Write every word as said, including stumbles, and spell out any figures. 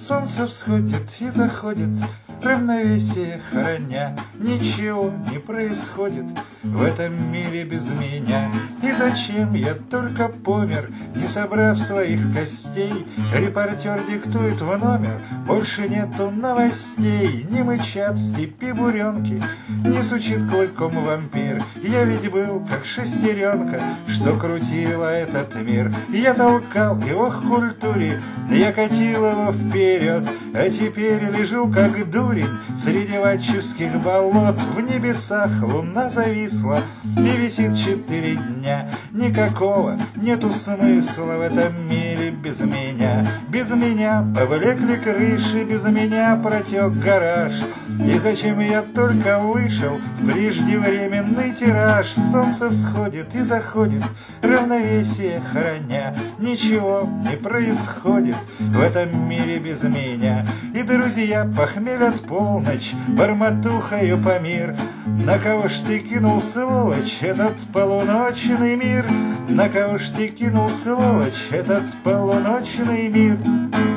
Солнце всходит и заходит, равновесие храня. Ничего не происходит в этом мире без меня. И зачем я только помер, не собрав своих костей? Репортер диктует в номер, больше нету новостей. Не мычат в степи буренки, не сучит клыком вампир. Я ведь был как шестеренка, что крутила этот мир. Я толкал его к культуре, я катил его вперед, а теперь лежу как дурень среди ватчевских болот. В небесах луна зависла и висит четыре дня. Никакого нету смысла в этом мире без меня. Без меня повлекли крыши, без меня протек гараж. И зачем я только вышел в преждевременный тираж? Солнце всходит и заходит, равновесие храня. Ничего не происходит в этом мире без меня. И друзья похмелят полночь, бормотухою по мир. На кого ж ты кинул, сволочь, этот полуночный мир? На кого ж ты кинул, сволочь, этот полуночный мир?